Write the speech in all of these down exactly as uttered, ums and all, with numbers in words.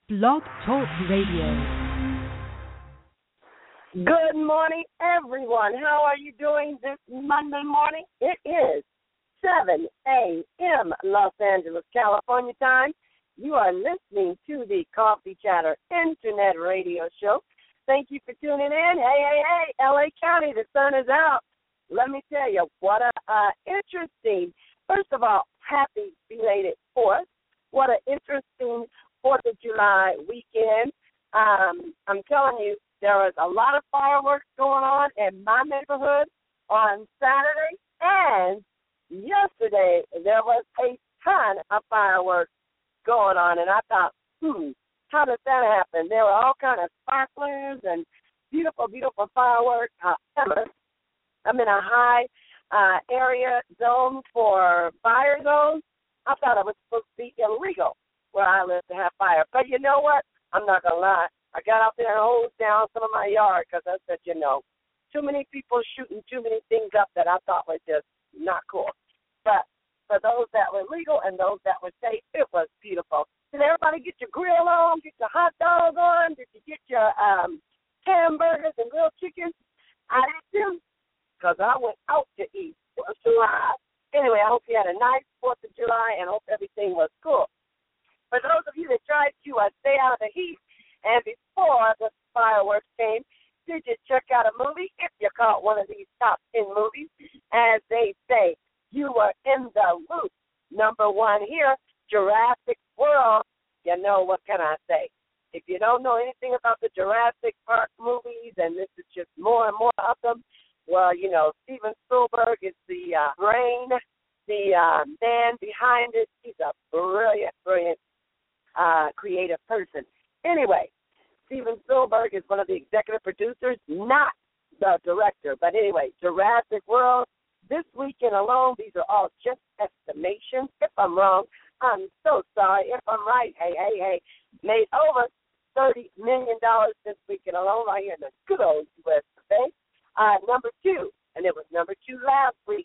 Blog Talk Radio. Good morning, everyone. How are you doing this Monday morning? It is seven a.m. Los Angeles, California time. You are listening to the Coffee Chatter Internet Radio Show. Thank you for tuning in. Hey, hey, hey, L A County, the sun is out. Let me tell you, what a uh, interesting, first of all, happy belated fourth. What an interesting fourth of July weekend. Um, I'm telling you, there was a lot of fireworks going on in my neighborhood on Saturday, and yesterday there was a ton of fireworks going on, and I thought, hmm, how did that happen? There were all kind of sparklers and beautiful, beautiful fireworks. However, I'm in a high uh, area zone for fire zones. I thought it was supposed to be illegal where I live to have fire. But you know what? I'm not going to lie. I got out there and hosed down some of my yard because I said, you know, too many people shooting too many things up that I thought were just not cool. But for those that were legal and those that were safe, it was beautiful. Did everybody get your grill on, get your hot dog on? Did you get your um, hamburgers and grilled chicken? I did too, because I went out to eat. It was too hot. Anyway, I hope you had a nice fourth of July and hope everything was cool. For those of you that tried to uh, stay out of the heat, and before the fireworks came, did you check out a movie? If you caught one of these top ten movies, as they say, you were in the loop. Number one here, Jurassic World. You know, what can I say? If you don't know anything about the Jurassic Park movies, and this is just more and more of them, well, you know, Steven Spielberg is the uh, brain, the uh, man behind it. He's a brilliant, brilliant uh, creative person. Anyway, Steven Spielberg is one of the executive producers, not the director. But anyway, Jurassic World, this weekend alone, these are all just estimations. If I'm wrong, I'm so sorry. If I'm right, hey, hey, hey, made over thirty million dollars this weekend alone right here in the good old U S A. Uh, number two, and it was number two last week,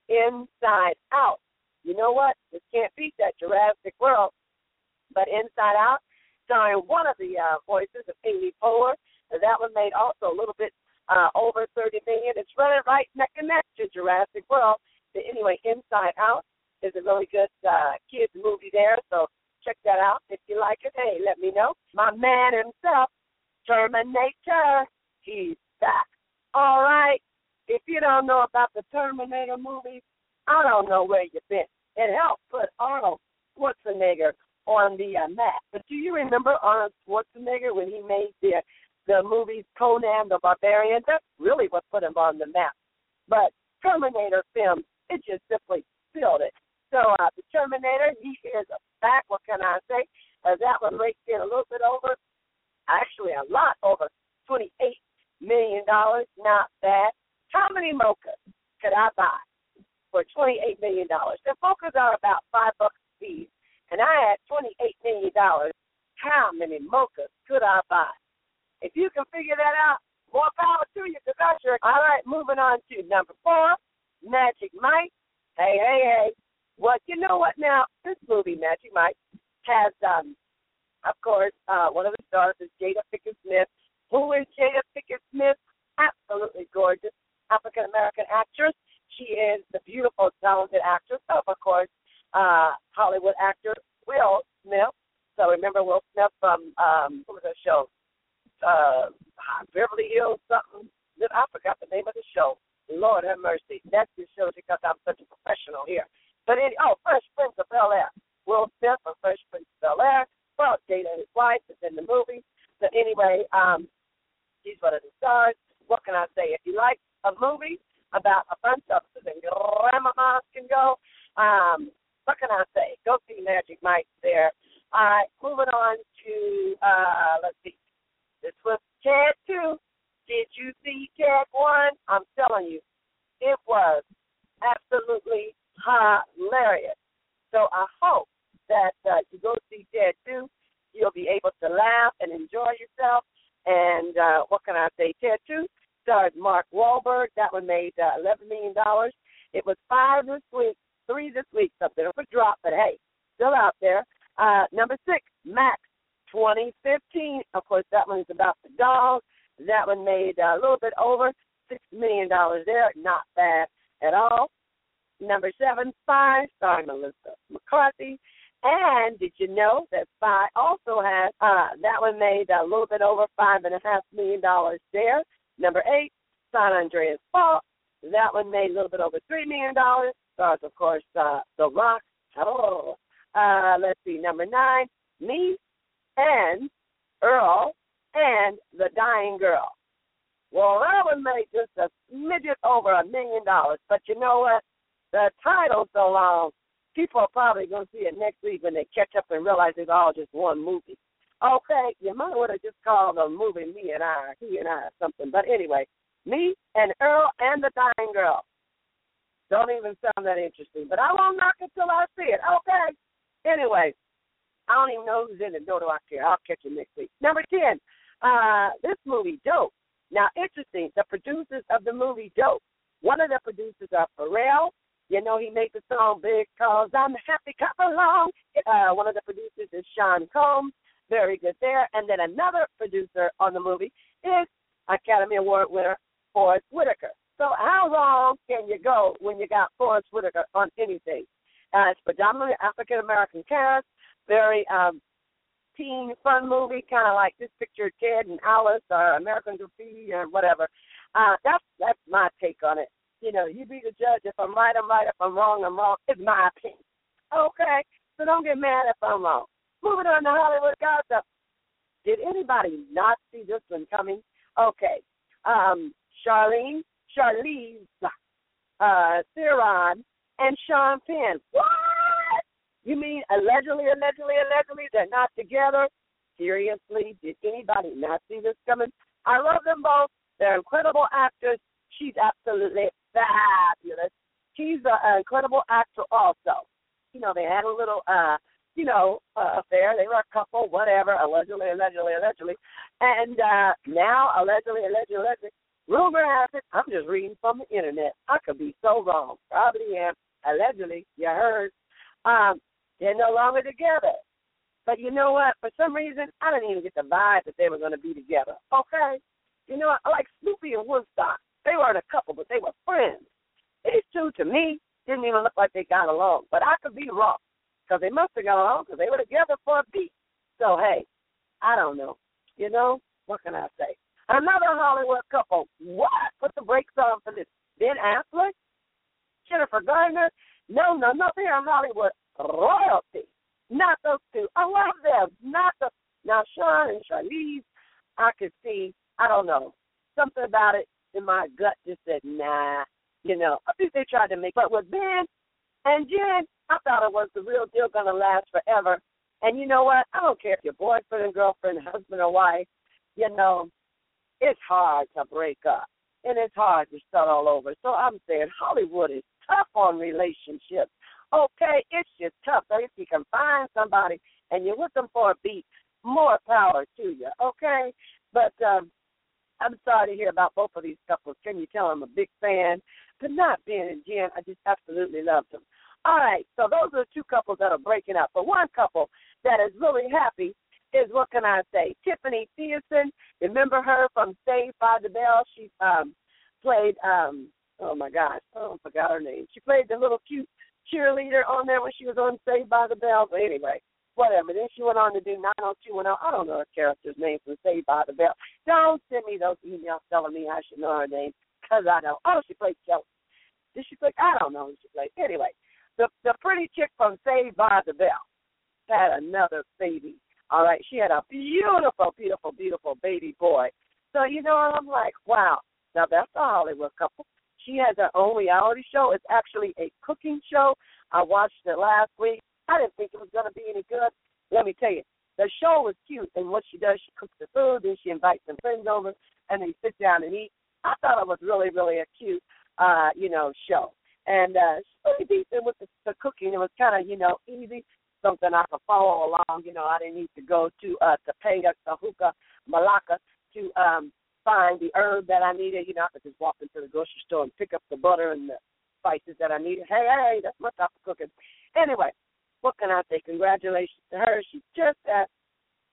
Inside Out. You know what? This can't beat that Jurassic World. But Inside Out, starring one of the uh, voices of Amy Poehler, and that one made also a little bit uh, over thirty million dollars. It's running right neck and neck to Jurassic World. But anyway, Inside Out is a really good uh, kids movie there, so check that out. If you like it, hey, let me know. My man himself, Terminator, he's back. All right. If you don't know about the Terminator movies, I don't know where you've been. It helped put Arnold Schwarzenegger on the uh, map. But do you remember Arnold Schwarzenegger when he made the the movies Conan the Barbarian? That's really what put him on the map. But Terminator film, it just simply filled it. So uh, the Terminator, he is back. What can I say? Uh, that one raked in a little bit over, actually a lot over twenty-eight million dollars. Not bad. How many mochas could I buy for twenty-eight million dollars? The mochas are about five bucks a piece. And I had twenty-eight million dollars. How many mochas could I buy? If you can figure that out, more power to you, because I sure. All right, moving on to number four, Magic Mike. Hey, hey, hey. Well, you know what now? This movie, Magic Mike, has, um, of course, uh, one of the stars is Jada Pinkett Smith. Who is Jada Pinkett Smith? Absolutely gorgeous African-American actress. She is the beautiful, talented actress of, of course, Uh, Hollywood actor Will Smith. So remember Will Smith from, um, what was that show? Uh, Beverly Hills something. I forgot the name of the show. Lord have mercy. That's the show because I'm such a professional here. But, any, oh, Fresh Prince of Bel-Air. Will Smith from Fresh Prince of Bel-Air. Well, Jada, his wife, is in the movie. So anyway, um, she's one of the stars. What can I say? If you like a movie about a bunch of grandmamas can go, um, what can I say? Go see Magic Mike there. All right, moving on to, uh, let's see. This was Ted two. Did you see Ted one? I'm telling you, it was absolutely hilarious. So I hope that uh, you go see Ted two. You'll be able to laugh and enjoy yourself. And uh, what can I say? Ted two stars Mark Wahlberg. That one made uh, eleven million dollars. It was five this week, three this week, something of a drop, but hey, still out there. Uh, number six, Max twenty fifteen. Of course, that one is about the dog. That one made uh, a little bit over six million dollars there. Not bad at all. Number seven, Spy, starring Melissa McCarthy. And did you know that Spy also has, uh, that one made a little bit over five and a half million dollars there. Number eight, San Andreas Fault. That one made a little bit over three million dollars. Stars, of course, uh, The Rock. Oh, uh, let's see, number nine, Me and Earl and The Dying Girl. Well, that one made just a midget over a million dollars. But you know what? The title's so long, people are probably going to see it next week when they catch up and realize it's all just one movie. Okay, you might want to just call the movie Me and I, He and I, or something. But anyway, Me and Earl and The Dying Girl. Don't even sound that interesting, but I won't knock it till I see it. Okay. Anyway, I don't even know who's in it, nor do I care. I'll catch you next week. Number ten, uh, this movie, Dope. Now, interesting, the producers of the movie, Dope. One of the producers are Pharrell. You know, he made the song Big Cause I'm Happy Come Along. Uh, one of the producers is Sean Combs. Very good there. And then another producer on the movie is Academy Award winner Forest Whitaker. So how wrong can you go when you got Forest Whitaker on anything? Uh, it's predominantly African-American cast, very um, teen, fun movie, kind of like Just Picture Ted and Alice or American Graffiti or whatever. Uh, that's that's my take on it. You know, you be the judge. If I'm right, I'm right. If I'm wrong, I'm wrong. It's my opinion. Okay? So don't get mad if I'm wrong. Moving on to Hollywood gossip. Did anybody not see this one coming? Okay. Um, Charlene, Charlize, uh, Theron, and Sean Penn. What? You mean allegedly, allegedly, allegedly they're not together? Seriously? Did anybody not see this coming? I love them both. They're incredible actors. She's absolutely fabulous. She's an incredible actor also. You know, they had a little, uh, you know, uh, affair. They were a couple, whatever, allegedly, allegedly, allegedly. And uh, now, allegedly, allegedly, allegedly, rumor has it, I'm just reading from the Internet. I could be so wrong. Probably am. Allegedly, you heard. Um, they're no longer together. But you know what? For some reason, I didn't even get the vibe that they were going to be together. Okay? You know, like Snoopy and Woodstock. They weren't a couple, but they were friends. These two, to me, didn't even look like they got along. But I could be wrong, because they must have got along because they were together for a beat. So, hey, I don't know. You know, what can I say? Another Hollywood couple. What? Put the brakes on for this. Ben Affleck? Jennifer Garner? No, no, no, they are Hollywood royalty. Not those two. I love them. Not the. Now, Sean and Charlize, I could see, I don't know, something about it in my gut just said, nah, you know. I think they tried to make, but with Ben and Jen, I thought it was the real deal, going to last forever. And you know what? I don't care if you're boyfriend and girlfriend, husband or wife, you know, it's hard to break up. And it's hard to start all over. So I'm saying Hollywood is tough on relationships. Okay, it's just tough. So if you can find somebody and you're with them for a beat, more power to you, okay? But um, I'm sorry to hear about both of these couples. Can you tell I'm a big fan? But not Ben and Jen, I just absolutely love them. All right, so those are the two couples that are breaking up. But one couple that is really happy is, what can I say, Tiffany Pearson. Remember her from Saved by the Bell? She um, played, um, oh, my gosh, oh, I forgot her name. She played the little cute cheerleader on there when she was on Saved by the Bell. But anyway, whatever. Then she went on to do nine oh two one oh. I don't know her character's name from Saved by the Bell. Don't send me those emails telling me I should know her name, because I don't. Oh, she played Kelly. Did she play? I don't know who she played. Anyway, the the pretty chick from Saved by the Bell had another baby. All right, she had a beautiful, beautiful, beautiful baby boy. So, you know, I'm like, wow. Now, that's a Hollywood couple. She has her own reality show. It's actually a cooking show. I watched it last week. I didn't think it was going to be any good. Let me tell you, the show was cute, and what she does, she cooks the food, then she invites some friends over, and they sit down and eat. I thought it was really, really a cute, uh, you know, show. And uh, she's really decent with the, the cooking. It was kind of, you know, easy, something I could follow along. You know, I didn't need to go to uh, Topanga, Kahuka, Malacca to um, find the herb that I needed. You know, I could just walk into the grocery store and pick up the butter and the spices that I needed. Hey, hey, that's my type of cooking. Anyway, what can I say? Congratulations to her. She just had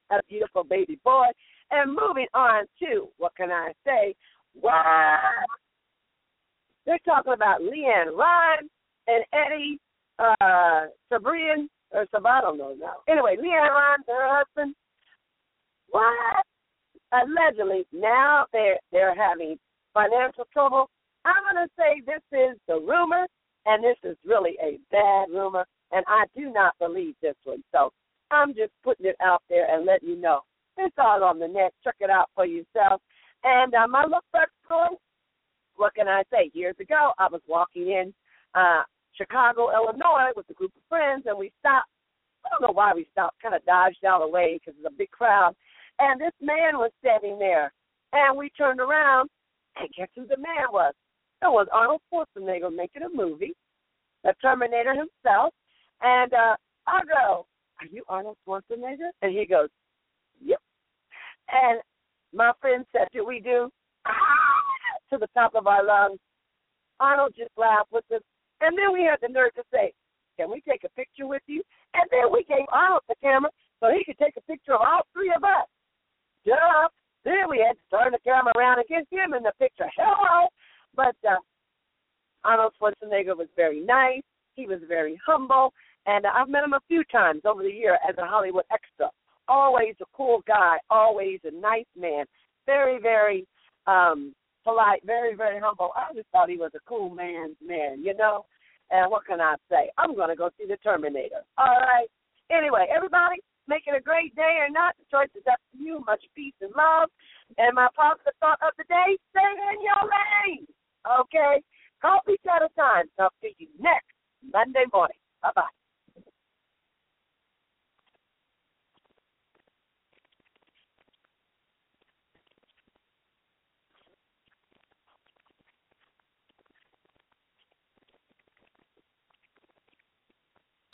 a beautiful baby boy. And moving on to, what can I say? Wow. They're talking about LeAnn Rimes and Eddie uh, Cibrian, or Sab, I don't know now. Anyway, LeAnn Rimes and her husband, what? Allegedly, now they're, they're having financial trouble. I'm going to say this is the rumor, and this is really a bad rumor, and I do not believe this one. So I'm just putting it out there and letting you know. It's all on the net. Check it out for yourself. And uh, my look back story, what can I say? Years ago, I was walking in uh, Chicago, Illinois with a group of friends, and we stopped. I don't know why we stopped, kind of dodged out of the way because it's a big crowd. And this man was standing there, and we turned around, and guess who the man was? It was Arnold Schwarzenegger making a movie, the Terminator himself. And uh, I go, are you Arnold Schwarzenegger? And he goes, yep. And my friend said, did we do ah, to the top of our lungs? Arnold just laughed with us. And then we had the nerve to say, can we take a picture with you? And then we gave Arnold the camera so he could take a picture of all three of us. Duh. Then we had to turn the camera around and get him in the picture. Hello. But uh, Arnold Schwarzenegger was very nice. He was very humble. And uh, I've met him a few times over the year as a Hollywood extra. Always a cool guy. Always a nice man. Very, very um, polite. Very, very humble. I just thought he was a cool man's man, you know. And what can I say? I'm going to go see the Terminator. All right. Anyway, everybody, make it a great day or not. The choice is up to you. Much peace and love. And my positive thought of the day, stay in your lane. Okay? Coffee chat time. Talk to you next Monday morning. Bye-bye.